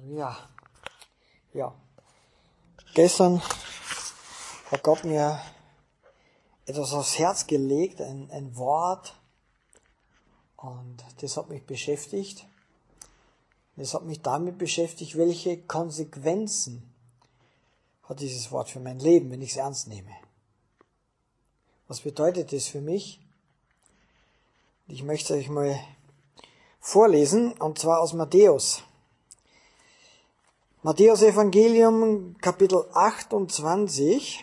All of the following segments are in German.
Ja. Gestern hat Gott mir etwas aufs Herz gelegt, ein Wort, und das hat mich beschäftigt. Das hat mich damit beschäftigt, welche Konsequenzen hat dieses Wort für mein Leben, wenn ich es ernst nehme. Was bedeutet das für mich? Ich möchte euch mal vorlesen, und zwar aus Matthäus. Matthäus Evangelium, Kapitel 28.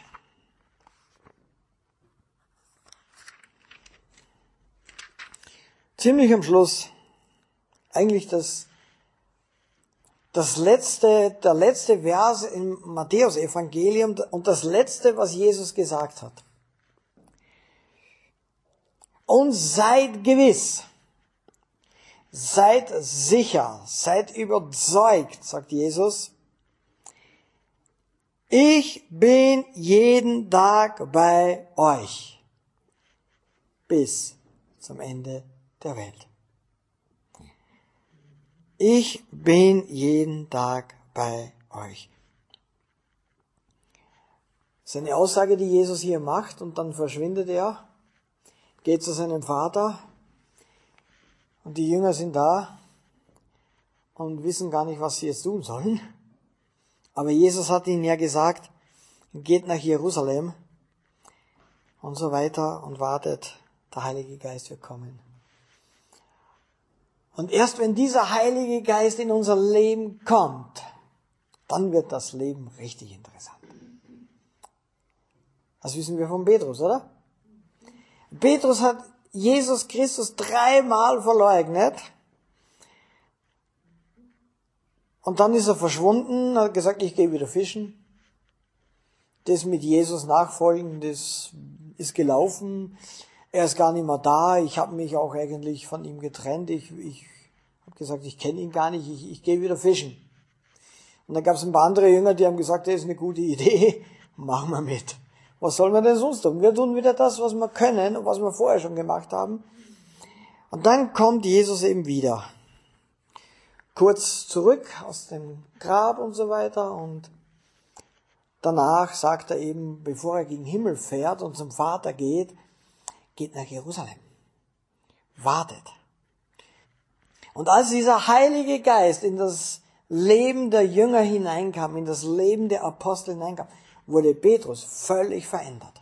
Ziemlich am Schluss. Eigentlich der letzte Vers im Matthäus Evangelium und das letzte, was Jesus gesagt hat. Und seid gewiss, seid sicher, seid überzeugt, sagt Jesus, ich bin jeden Tag bei euch bis zum Ende der Welt. Ich bin jeden Tag bei euch. Das ist eine Aussage, die Jesus hier macht, und dann verschwindet er, geht zu seinem Vater, und die Jünger sind da und wissen gar nicht, was sie jetzt tun sollen. Aber Jesus hat ihnen ja gesagt, geht nach Jerusalem und so weiter und wartet, der Heilige Geist wird kommen. Und erst wenn dieser Heilige Geist in unser Leben kommt, dann wird das Leben richtig interessant. Das wissen wir von Petrus, oder? Petrus hat Jesus Christus 3-mal verleugnet. Und dann ist er verschwunden, hat gesagt, ich gehe wieder fischen. Das mit Jesus nachfolgen, das ist gelaufen. Er ist gar nicht mehr da. Ich habe mich auch eigentlich von ihm getrennt. Ich habe gesagt, ich kenne ihn gar nicht. Ich gehe wieder fischen. Und dann gab es ein paar andere Jünger, die haben gesagt, das ist eine gute Idee. Machen wir mit. Was sollen wir denn sonst tun? Wir tun wieder das, was wir können und was wir vorher schon gemacht haben. Und dann kommt Jesus eben wieder. Kurz zurück aus dem Grab und so weiter. Und danach sagt er eben, bevor er gegen den Himmel fährt und zum Vater geht nach Jerusalem. Wartet. Und als dieser Heilige Geist in das Leben der Jünger hineinkam, in das Leben der Apostel hineinkam, wurde Petrus völlig verändert.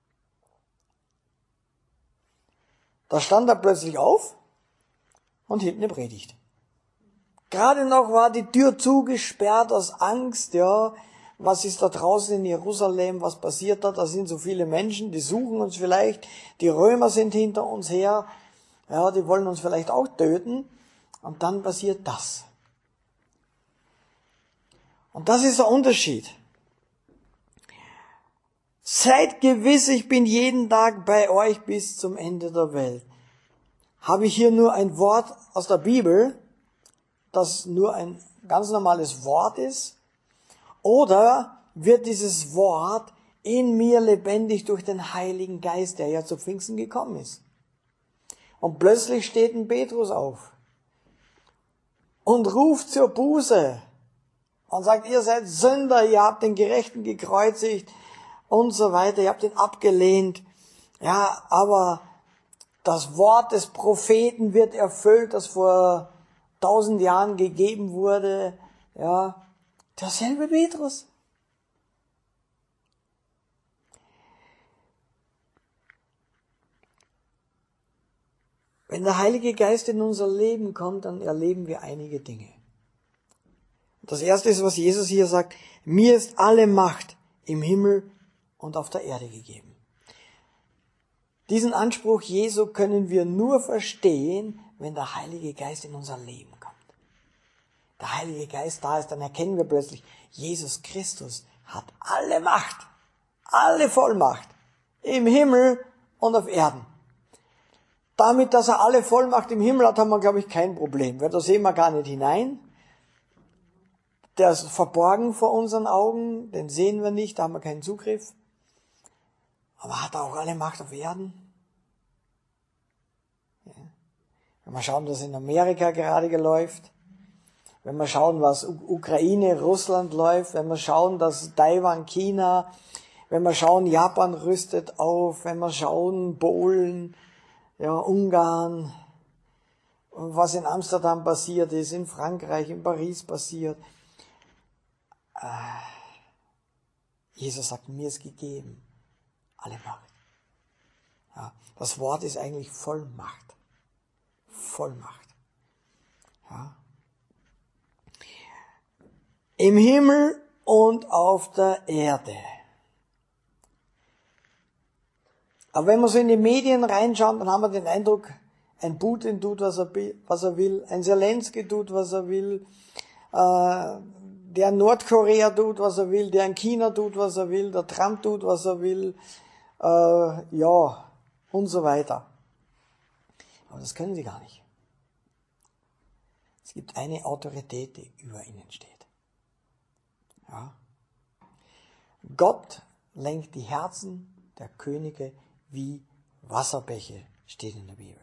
Da stand er plötzlich auf und hielt eine Predigt. Gerade noch war die Tür zugesperrt aus Angst, ja, was ist da draußen in Jerusalem, was passiert da? Da sind so viele Menschen, die suchen uns vielleicht, die Römer sind hinter uns her, ja, die wollen uns vielleicht auch töten. Und dann passiert das. Und das ist der Unterschied. Seid gewiss, ich bin jeden Tag bei euch bis zum Ende der Welt. Habe ich hier nur ein Wort aus der Bibel, das nur ein ganz normales Wort ist? Oder wird dieses Wort in mir lebendig durch den Heiligen Geist, der ja zu Pfingsten gekommen ist? Und plötzlich steht ein Petrus auf und ruft zur Buße und sagt, ihr seid Sünder, ihr habt den Gerechten gekreuzigt und so weiter, ihr habt ihn abgelehnt. Ja, aber das Wort des Propheten wird erfüllt, das vor 1000 Jahren gegeben wurde. Ja, derselbe Petrus. Wenn der Heilige Geist in unser Leben kommt, dann erleben wir einige Dinge. Das erste ist, was Jesus hier sagt, mir ist alle Macht im Himmel und auf der Erde gegeben. Diesen Anspruch Jesu können wir nur verstehen, wenn der Heilige Geist in unser Leben kommt. Der Heilige Geist da ist, dann erkennen wir plötzlich, Jesus Christus hat alle Macht, alle Vollmacht im Himmel und auf Erden. Damit, dass er alle Vollmacht im Himmel hat, haben wir, glaube ich, kein Problem, weil da sehen wir gar nicht hinein. Der ist verborgen vor unseren Augen, den sehen wir nicht, da haben wir keinen Zugriff. Aber hat er auch alle Macht auf Erden? Ja. Wenn wir schauen, was in Amerika gerade läuft, Wenn wir schauen, was Ukraine, Russland läuft, wenn wir schauen, dass Taiwan, China, wenn wir schauen, Japan rüstet auf, wenn wir schauen, Polen, ja, Ungarn, was in Amsterdam passiert ist, in Frankreich, in Paris passiert. Jesus sagt, mir ist gegeben alle Macht. Ja, das Wort ist eigentlich Vollmacht. Vollmacht. Ja. Im Himmel und auf der Erde. Aber wenn man so in die Medien reinschaut, dann haben wir den Eindruck, ein Putin tut, was er will, ein Zelensky tut, was er will, der in Nordkorea tut, was er will, der in China tut, was er will, der Trump tut, was er will, ja, und so weiter. Aber das können sie gar nicht. Es gibt eine Autorität, die über ihnen steht. Ja. Gott lenkt die Herzen der Könige wie Wasserbäche, steht in der Bibel.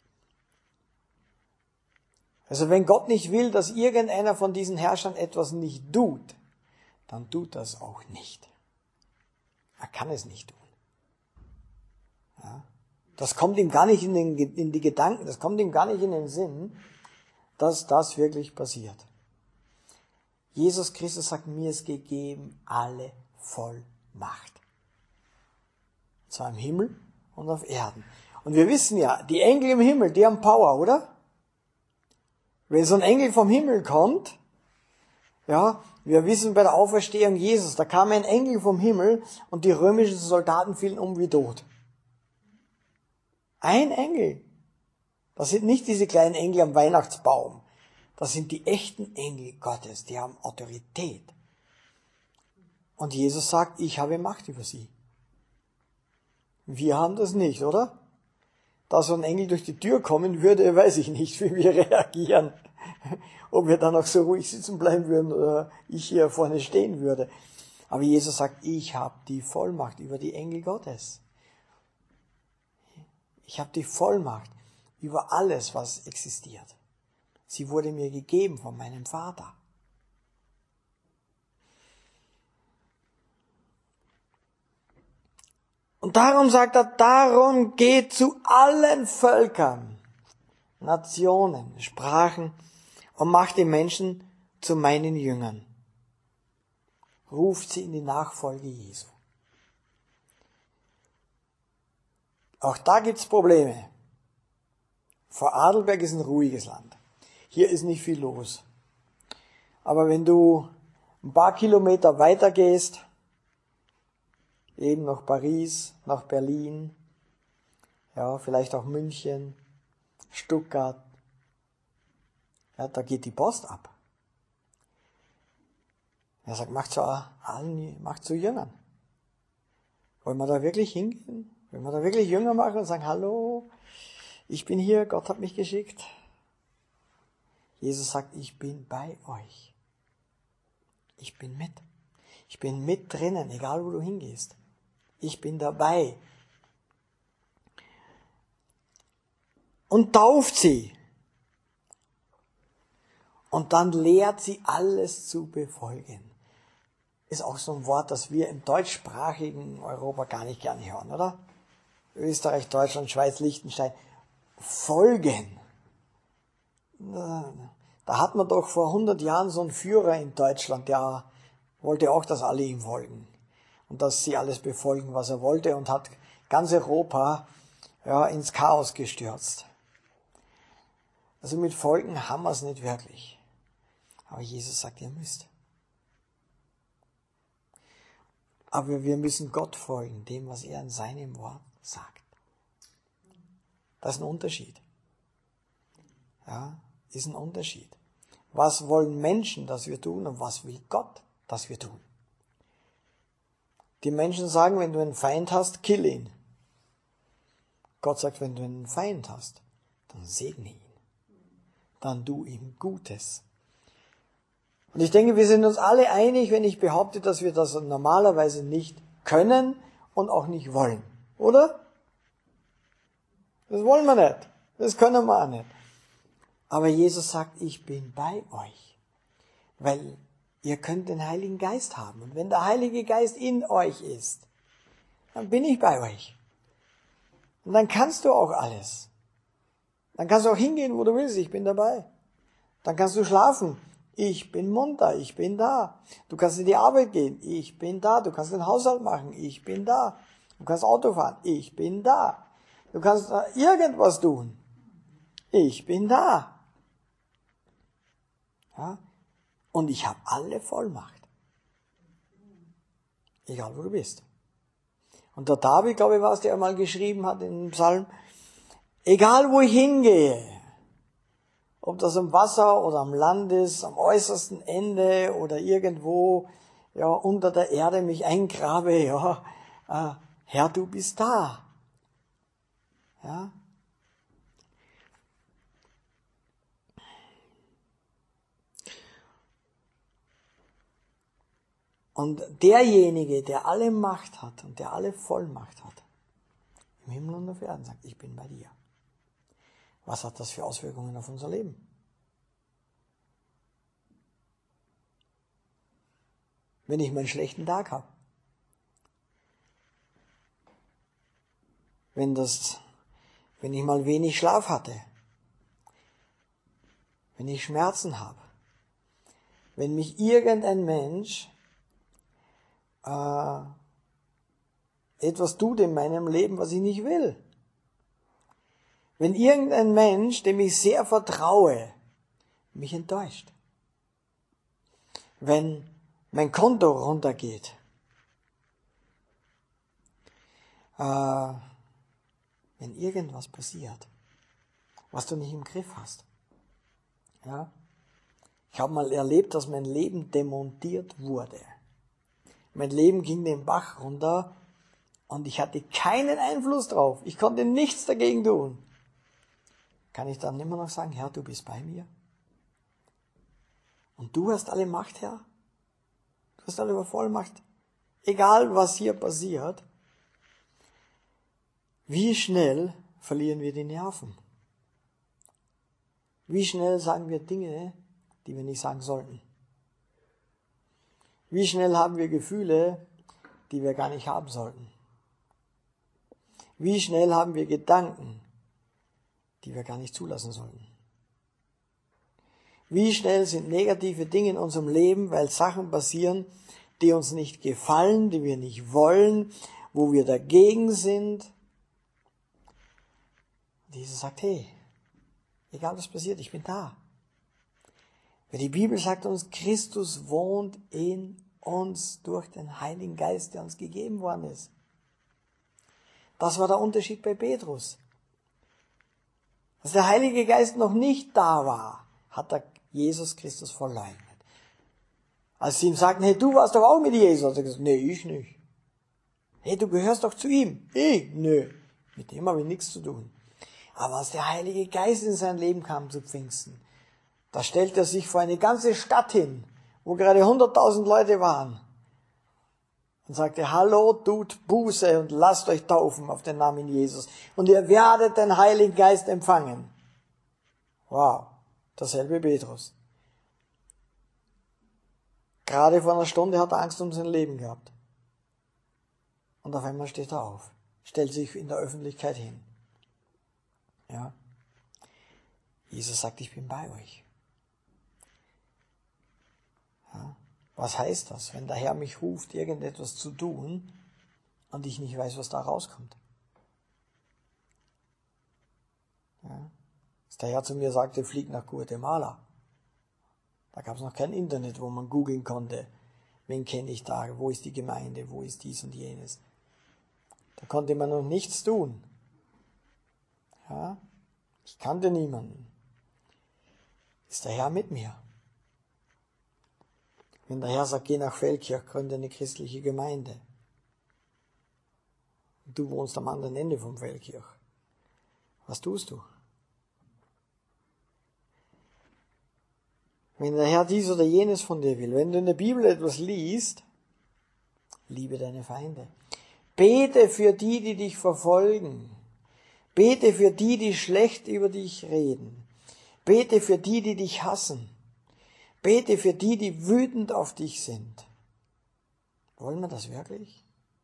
Also wenn Gott nicht will, dass irgendeiner von diesen Herrschern etwas nicht tut, dann tut das auch nicht. Er kann es nicht tun. Ja. Das kommt ihm gar nicht in die Gedanken, das kommt ihm gar nicht in den Sinn, dass das wirklich passiert. Jesus Christus sagt, mir ist gegeben alle Vollmacht. Und zwar im Himmel und auf Erden. Und wir wissen ja, die Engel im Himmel, die haben Power, oder? Wenn so ein Engel vom Himmel kommt, ja, wir wissen bei der Auferstehung Jesus, da kam ein Engel vom Himmel und die römischen Soldaten fielen um wie tot. Ein Engel. Das sind nicht diese kleinen Engel am Weihnachtsbaum. Das sind die echten Engel Gottes, die haben Autorität. Und Jesus sagt, ich habe Macht über sie. Wir haben das nicht, oder? Da so ein Engel durch die Tür kommen würde, weiß ich nicht, wie wir reagieren. Ob wir dann auch so ruhig sitzen bleiben würden oder ich hier vorne stehen würde. Aber Jesus sagt, ich habe die Vollmacht über die Engel Gottes. Ich habe die Vollmacht über alles, was existiert. Sie wurde mir gegeben von meinem Vater. Und darum sagt er, darum geht zu allen Völkern, Nationen, Sprachen und macht die Menschen zu meinen Jüngern. Ruft sie in die Nachfolge Jesu. Auch da gibt's Probleme. Vorarlberg ist ein ruhiges Land. Hier ist nicht viel los. Aber wenn du ein paar Kilometer weiter gehst, eben nach Paris, nach Berlin, ja, vielleicht auch München, Stuttgart, ja, da geht die Post ab. Er sagt, macht zu Jüngern. Wollen wir da wirklich hingehen? Wollen wir da wirklich Jünger machen und sagen, hallo, ich bin hier, Gott hat mich geschickt. Jesus sagt, ich bin bei euch. Ich bin mit. Ich bin mit drinnen, egal wo du hingehst. Ich bin dabei. Und tauft sie. Und dann lehrt sie alles zu befolgen. Ist auch so ein Wort, das wir im deutschsprachigen Europa gar nicht gerne hören, oder? Österreich, Deutschland, Schweiz, Liechtenstein. Folgen. Da hat man doch vor 100 Jahren so einen Führer in Deutschland, der wollte auch, dass alle ihm folgen. Und dass sie alles befolgen, was er wollte, und hat ganz Europa ins Chaos gestürzt. Also mit Folgen haben wir es nicht wirklich. Aber Jesus sagt, ihr müsst. Aber wir müssen Gott folgen, dem, was er in seinem Wort sagt. Das ist ein Unterschied. Ja, ist ein Unterschied. Was wollen Menschen, dass wir tun, und was will Gott, dass wir tun? Die Menschen sagen, wenn du einen Feind hast, kill ihn. Gott sagt, wenn du einen Feind hast, dann segne ihn. Dann tu ihm Gutes. Und ich denke, wir sind uns alle einig, wenn ich behaupte, dass wir das normalerweise nicht können und auch nicht wollen. Oder? Das wollen wir nicht. Das können wir auch nicht. Aber Jesus sagt, ich bin bei euch. Weil ihr könnt den Heiligen Geist haben. Und wenn der Heilige Geist in euch ist, dann bin ich bei euch. Und dann kannst du auch alles. Dann kannst du auch hingehen, wo du willst. Ich bin dabei. Dann kannst du schlafen. Ich bin munter. Ich bin da. Du kannst in die Arbeit gehen. Ich bin da. Du kannst den Haushalt machen. Ich bin da. Du kannst Auto fahren. Ich bin da. Du kannst irgendwas tun. Ich bin da. Ja? Und ich habe alle Vollmacht. Egal wo du bist. Und der David, glaube ich, war es, der einmal geschrieben hat in dem Psalm, egal wo ich hingehe, ob das am Wasser oder am Land ist, am äußersten Ende oder irgendwo ja, unter der Erde mich eingrabe, ja, Herr, du bist da. Ja? Und derjenige, der alle Macht hat und der alle Vollmacht hat, im Himmel und auf Erden, sagt, ich bin bei dir. Was hat das für Auswirkungen auf unser Leben? Wenn ich meinen schlechten Tag habe, wenn ich mal wenig Schlaf hatte, wenn ich Schmerzen habe, wenn mich irgendein Mensch etwas tut in meinem Leben, was ich nicht will. Wenn irgendein Mensch, dem ich sehr vertraue, mich enttäuscht. Wenn mein Konto runtergeht. Wenn irgendwas passiert, was du nicht im Griff hast. Ja? Ich habe mal erlebt, dass mein Leben demontiert wurde. Mein Leben ging den Bach runter und ich hatte keinen Einfluss drauf. Ich konnte nichts dagegen tun. Kann ich dann immer noch sagen, Herr, du bist bei mir? Und du hast alle Macht, Herr? Du hast alle Vollmacht. Egal, was hier passiert, wie schnell verlieren wir die Nerven? Wie schnell sagen wir Dinge, die wir nicht sagen sollten? Wie schnell haben wir Gefühle, die wir gar nicht haben sollten? Wie schnell haben wir Gedanken, die wir gar nicht zulassen sollten? Wie schnell sind negative Dinge in unserem Leben, weil Sachen passieren, die uns nicht gefallen, die wir nicht wollen, wo wir dagegen sind? Jesus sagt, hey, egal was passiert, ich bin da. Weil die Bibel sagt uns, Christus wohnt in uns durch den Heiligen Geist, der uns gegeben worden ist. Das war der Unterschied bei Petrus. Als der Heilige Geist noch nicht da war, hat er Jesus Christus verleugnet. Als sie ihm sagten, hey, du warst doch auch mit Jesus, hat er gesagt, nee, ich nicht. Hey, du gehörst doch zu ihm. Ich? Nö, mit dem habe ich nichts zu tun. Aber als der Heilige Geist in sein Leben kam zu Pfingsten, da stellte er sich vor eine ganze Stadt hin, wo gerade 100.000 Leute waren und sagte, hallo, tut Buße und lasst euch taufen auf den Namen Jesus und ihr werdet den Heiligen Geist empfangen. Wow, dasselbe Petrus. Gerade vor einer Stunde hat er Angst um sein Leben gehabt. Und auf einmal steht er auf, stellt sich in der Öffentlichkeit hin. Ja. Jesus sagt, ich bin bei euch. Ja. Was heißt das, wenn der Herr mich ruft, irgendetwas zu tun und ich nicht weiß, was da rauskommt? Ja. Als der Herr zu mir sagte, flieg nach Guatemala. Da gab es noch kein Internet, wo man googeln konnte, wen kenne ich da, wo ist die Gemeinde, wo ist dies und jenes. Da konnte man noch nichts tun. Ja, ich kannte niemanden. Ist der Herr mit mir? Wenn der Herr sagt, geh nach Feldkirch, gründe eine christliche Gemeinde. Und du wohnst am anderen Ende vom Feldkirch. Was tust du? Wenn der Herr dies oder jenes von dir will, wenn du in der Bibel etwas liest, liebe deine Feinde. Bete für die, die dich verfolgen. Bete für die, die schlecht über dich reden. Bete für die, die dich hassen. Bete für die, die wütend auf dich sind. Wollen wir das wirklich?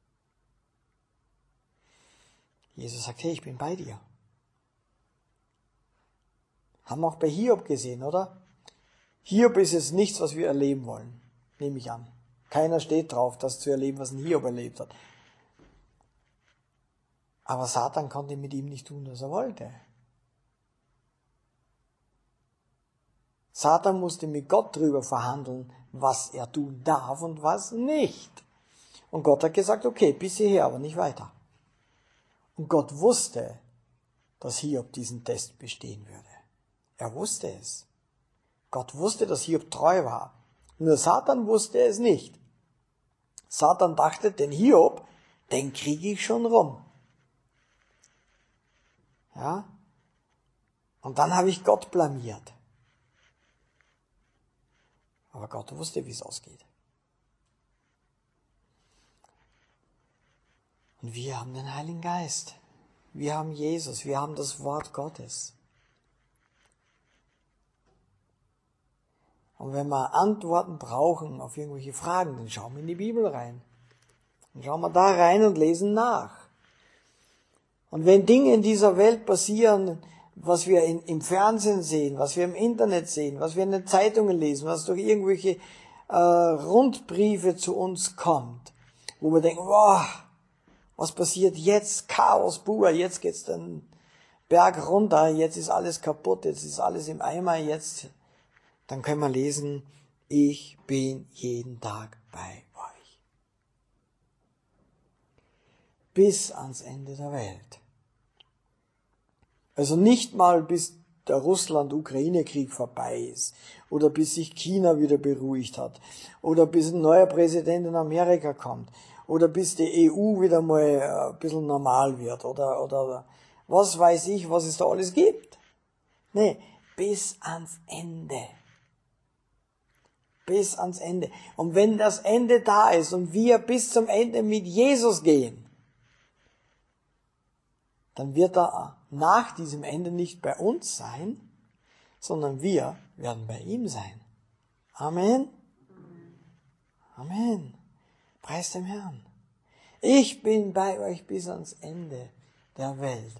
Jesus sagt, hey, ich bin bei dir. Haben wir auch bei Hiob gesehen, oder? Hiob ist es nichts, was wir erleben wollen, nehme ich an. Keiner steht drauf, das zu erleben, was ein Hiob erlebt hat. Aber Satan konnte mit ihm nicht tun, was er wollte. Satan musste mit Gott drüber verhandeln, was er tun darf und was nicht. Und Gott hat gesagt, okay, bis hierher, aber nicht weiter. Und Gott wusste, dass Hiob diesen Test bestehen würde. Er wusste es. Gott wusste, dass Hiob treu war. Nur Satan wusste es nicht. Satan dachte, den Hiob, den kriege ich schon rum. Ja? Und dann habe ich Gott blamiert. Aber Gott wusste, wie es ausgeht. Und wir haben den Heiligen Geist. Wir haben Jesus. Wir haben das Wort Gottes. Und wenn wir Antworten brauchen auf irgendwelche Fragen, dann schauen wir in die Bibel rein. Dann schauen wir da rein und lesen nach. Und wenn Dinge in dieser Welt passieren, was wir im Fernsehen sehen, was wir im Internet sehen, was wir in den Zeitungen lesen, was durch irgendwelche Rundbriefe zu uns kommt, wo wir denken, wow, was passiert jetzt? Chaos pur, jetzt geht's den Berg runter, jetzt ist alles kaputt, jetzt ist alles im Eimer, jetzt, dann können wir lesen, ich bin jeden Tag bei euch. Bis ans Ende der Welt. Also nicht mal bis der Russland-Ukraine-Krieg vorbei ist oder bis sich China wieder beruhigt hat oder bis ein neuer Präsident in Amerika kommt oder bis die EU wieder mal ein bisschen normal wird oder was weiß ich, was es da alles gibt. Nee, bis ans Ende. Bis ans Ende. Und wenn das Ende da ist und wir bis zum Ende mit Jesus gehen, dann wird er nach diesem Ende nicht bei uns sein, sondern wir werden bei ihm sein. Amen. Amen. Preis dem Herrn. Ich bin bei euch bis ans Ende der Welt.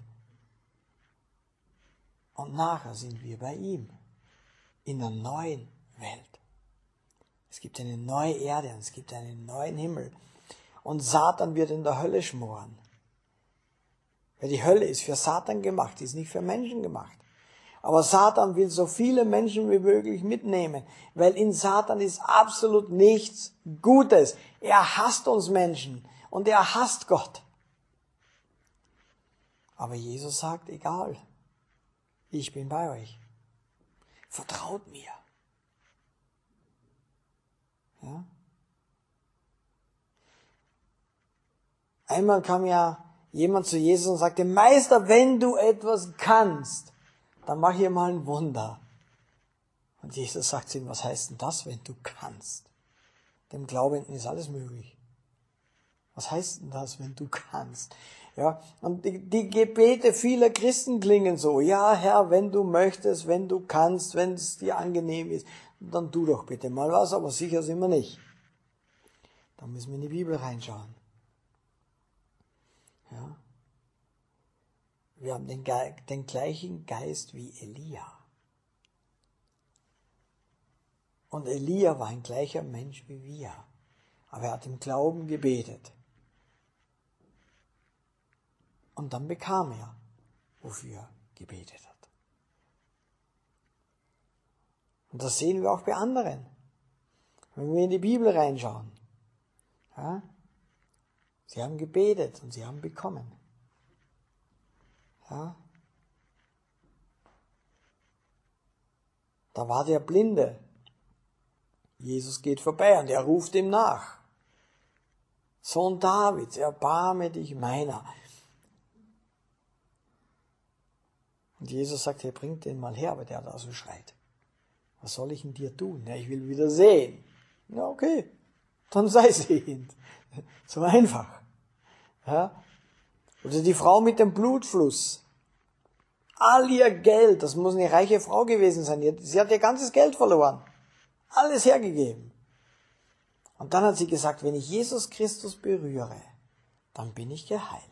Und nachher sind wir bei ihm. In der neuen Welt. Es gibt eine neue Erde und es gibt einen neuen Himmel. Und Satan wird in der Hölle schmoren. Weil die Hölle ist für Satan gemacht, die ist nicht für Menschen gemacht. Aber Satan will so viele Menschen wie möglich mitnehmen, weil in Satan ist absolut nichts Gutes. Er hasst uns Menschen und er hasst Gott. Aber Jesus sagt, egal, ich bin bei euch. Vertraut mir. Ja? Einmal kam ja jemand zu Jesus und sagte, Meister, wenn du etwas kannst, dann mach hier mal ein Wunder. Und Jesus sagt zu ihm, was heißt denn das, wenn du kannst? Dem Glaubenden ist alles möglich. Was heißt denn das, wenn du kannst? Ja, und die Gebete vieler Christen klingen so, ja Herr, wenn du möchtest, wenn du kannst, wenn es dir angenehm ist, dann tu doch bitte mal was, aber sicher sind wir nicht. Da müssen wir in die Bibel reinschauen. Ja. Wir haben den gleichen Geist wie Elia. Und Elia war ein gleicher Mensch wie wir. Aber er hat im Glauben gebetet. Und dann bekam er, wofür er gebetet hat. Und das sehen wir auch bei anderen. Wenn wir in die Bibel reinschauen. Ja, sie haben gebetet und sie haben bekommen. Ja. Da war der Blinde. Jesus geht vorbei und er ruft ihm nach. Sohn Davids, erbarme dich meiner. Und Jesus sagt, er bringt den mal her, aber der da so schreit. Was soll ich denn dir tun? Ja, ich will wieder sehen. Na okay, dann sei sehend. So einfach. Ja. Oder die Frau mit dem Blutfluss. All ihr Geld, das muss eine reiche Frau gewesen sein. Sie hat ihr ganzes Geld verloren. alles hergegeben. Und dann hat sie gesagt, wenn ich Jesus Christus berühre, dann bin ich geheilt.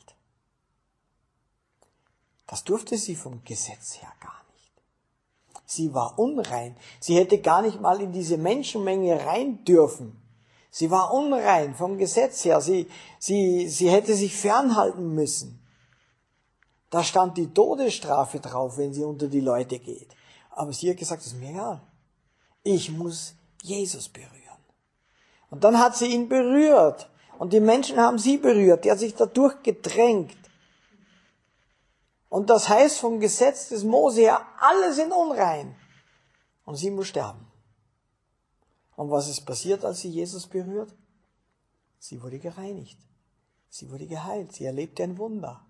Das durfte sie vom Gesetz her gar nicht. Sie war unrein. Sie hätte gar nicht mal in diese Menschenmenge rein dürfen. Sie war unrein vom Gesetz her. Sie hätte sich fernhalten müssen. Da stand die Todesstrafe drauf, wenn sie unter die Leute geht. Aber sie hat gesagt, das ist mir egal. Ich muss Jesus berühren. Und dann hat sie ihn berührt. Und die Menschen haben sie berührt. Die hat sich dadurch gedrängt. Und das heißt vom Gesetz des Mose her, alle sind unrein. Und sie muss sterben. Und was ist passiert, als sie Jesus berührt? Sie wurde gereinigt. Sie wurde geheilt. Sie erlebte ein Wunder.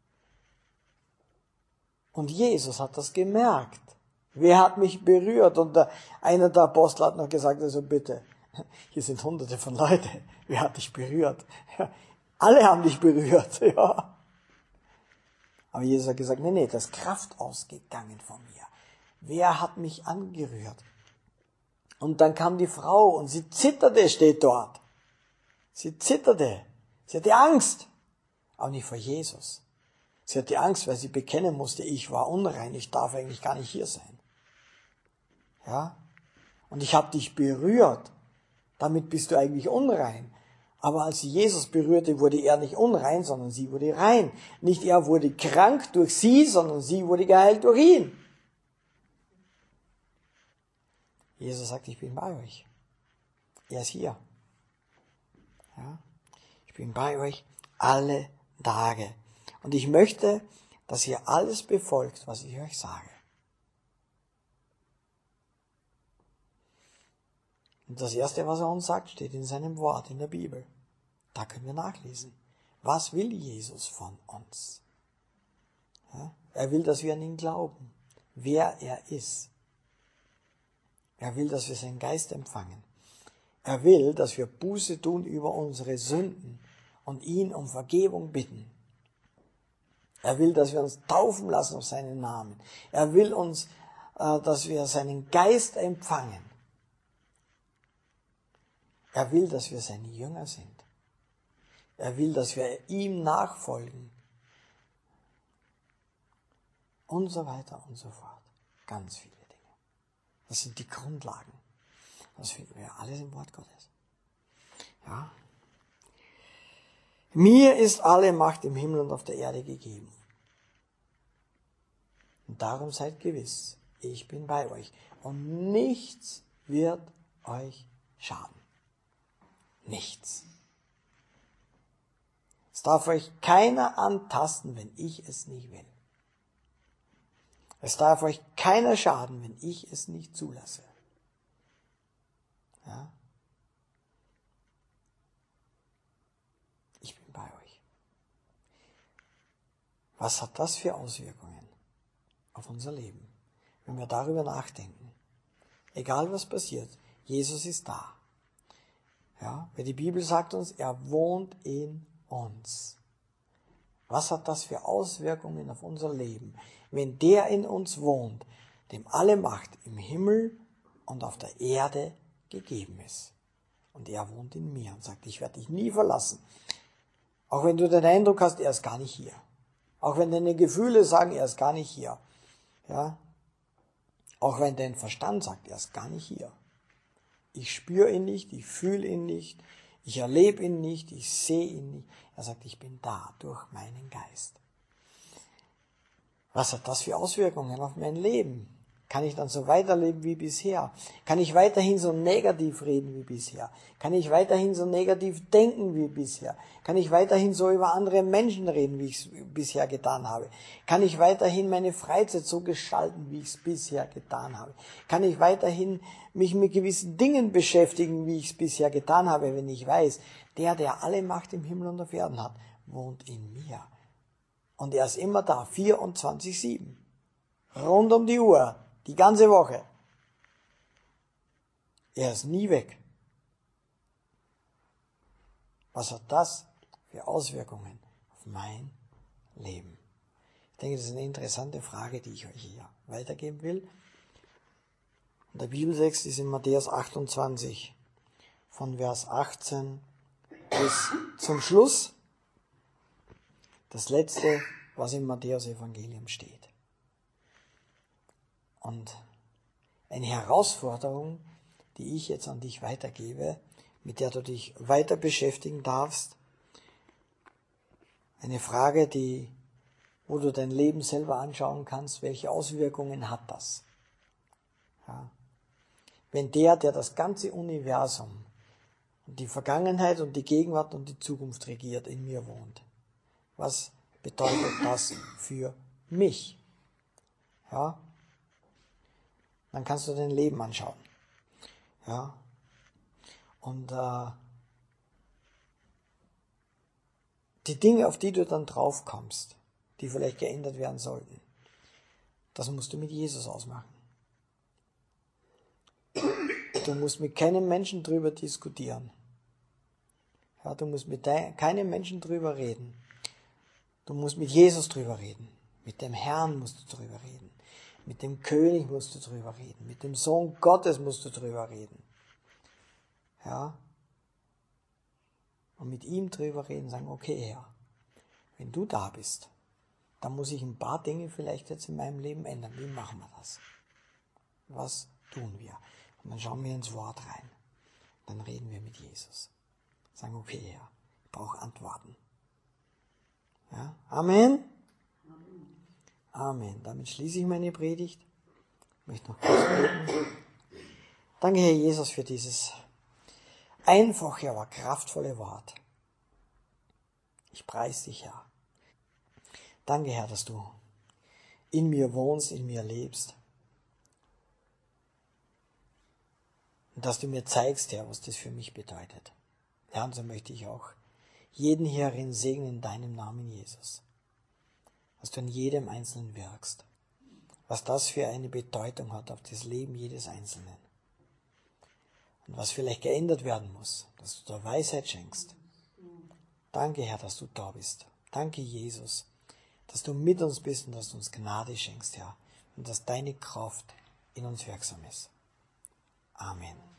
Und Jesus hat das gemerkt. Wer hat mich berührt? Und einer der Apostel hat noch gesagt, also bitte, hier sind hunderte von Leuten. Wer hat dich berührt? Ja, alle haben dich berührt. Ja. Aber Jesus hat gesagt, nee, da ist Kraft ausgegangen von mir. Wer hat mich angerührt? Und dann kam die Frau und sie zitterte, steht dort. Sie zitterte. Sie hatte Angst. Aber nicht vor Jesus. Sie hatte Angst, weil sie bekennen musste, ich war unrein, ich darf eigentlich gar nicht hier sein. Ja? Und ich habe dich berührt. Damit bist du eigentlich unrein. Aber als sie Jesus berührte, wurde er nicht unrein, sondern sie wurde rein. Nicht er wurde krank durch sie, sondern sie wurde geheilt durch ihn. Jesus sagt, ich bin bei euch. Er ist hier. Ja? Ich bin bei euch alle Tage. Und ich möchte, dass ihr alles befolgt, was ich euch sage. Und das Erste, was er uns sagt, steht in seinem Wort, in der Bibel. Da können wir nachlesen. Was will Jesus von uns? Ja? Er will, dass wir an ihn glauben, wer er ist. Er will, dass wir seinen Geist empfangen. Er will, dass wir Buße tun über unsere Sünden und ihn um Vergebung bitten. Er will, dass wir uns taufen lassen auf seinen Namen. Er will uns, dass wir seinen Geist empfangen. Er will, dass wir seine Jünger sind. Er will, dass wir ihm nachfolgen. Und so weiter und so fort. Ganz viele Dinge. Das sind die Grundlagen. Das finden wir alles im Wort Gottes. Ja. Mir ist alle Macht im Himmel und auf der Erde gegeben. Und darum seid gewiss, ich bin bei euch. Und nichts wird euch schaden. Nichts. Es darf euch keiner antasten, wenn ich es nicht will. Es darf euch keiner schaden, wenn ich es nicht zulasse. Ja? Ich bin bei euch. Was hat das für Auswirkungen auf unser Leben, wenn wir darüber nachdenken? Egal was passiert, Jesus ist da. Ja, weil die Bibel sagt uns, er wohnt in uns. Was hat das für Auswirkungen auf unser Leben, wenn der in uns wohnt, dem alle Macht im Himmel und auf der Erde gegeben ist? Und er wohnt in mir und sagt, ich werde dich nie verlassen. Auch wenn du den Eindruck hast, er ist gar nicht hier. Auch wenn deine Gefühle sagen, er ist gar nicht hier. Ja? Auch wenn dein Verstand sagt, er ist gar nicht hier. Ich spüre ihn nicht, ich fühle ihn nicht, ich erlebe ihn nicht, ich sehe ihn nicht. Er sagt, ich bin da durch meinen Geist. Was hat das für Auswirkungen auf mein Leben? Kann ich dann so weiterleben wie bisher? Kann ich weiterhin so negativ reden wie bisher? Kann ich weiterhin so negativ denken wie bisher? Kann ich weiterhin so über andere Menschen reden, wie ich es bisher getan habe? Kann ich weiterhin meine Freizeit so gestalten, wie ich es bisher getan habe? Kann ich weiterhin mich mit gewissen Dingen beschäftigen, wie ich es bisher getan habe, wenn ich weiß, der alle Macht im Himmel und auf Erden hat, wohnt in mir. Und er ist immer da, 24/7. Rund um die Uhr. Die ganze Woche. Er ist nie weg. Was hat das für Auswirkungen auf mein Leben? Ich denke, das ist eine interessante Frage, die ich euch hier weitergeben will. Und der Bibeltext ist in Matthäus 28, von Vers 18 bis zum Schluss. Das letzte, was im Matthäus-Evangelium steht. Und eine Herausforderung, die ich jetzt an dich weitergebe, mit der du dich weiter beschäftigen darfst. Eine Frage, wo du dein Leben selber anschauen kannst, welche Auswirkungen hat das? Ja. Wenn der das ganze Universum und die Vergangenheit und die Gegenwart und die Zukunft regiert, in mir wohnt, was bedeutet das für mich? Ja. Dann kannst du dein Leben anschauen. Ja. Und die Dinge, auf die du dann drauf kommst, die vielleicht geändert werden sollten, das musst du mit Jesus ausmachen. Du musst mit keinem Menschen drüber diskutieren. Ja, du musst mit keinem Menschen drüber reden. Du musst mit Jesus drüber reden. Mit dem Herrn musst du drüber reden. Mit dem König musst du drüber reden. Mit dem Sohn Gottes musst du drüber reden. Ja. Und mit ihm drüber reden, sagen, okay, Herr, wenn du da bist, dann muss ich ein paar Dinge vielleicht jetzt in meinem Leben ändern. Wie machen wir das? Was tun wir? Und dann schauen wir ins Wort rein. Dann reden wir mit Jesus. Sagen, okay, Herr, ich brauche Antworten. Ja? Amen? Amen. Damit schließe ich meine Predigt. Ich möchte noch kurz beten. Danke, Herr Jesus, für dieses einfache, aber kraftvolle Wort. Ich preise dich, Herr. Danke, Herr, dass du in mir wohnst, in mir lebst. Und dass du mir zeigst, Herr, was das für mich bedeutet. Herr, und so möchte ich auch jeden hierin segnen in deinem Namen, Jesus. Dass du an jedem Einzelnen wirkst. Was das für eine Bedeutung hat auf das Leben jedes Einzelnen. Und was vielleicht geändert werden muss, dass du da Weisheit schenkst. Danke, Herr, dass du da bist. Danke, Jesus, dass du mit uns bist und dass du uns Gnade schenkst, Herr. Und dass deine Kraft in uns wirksam ist. Amen.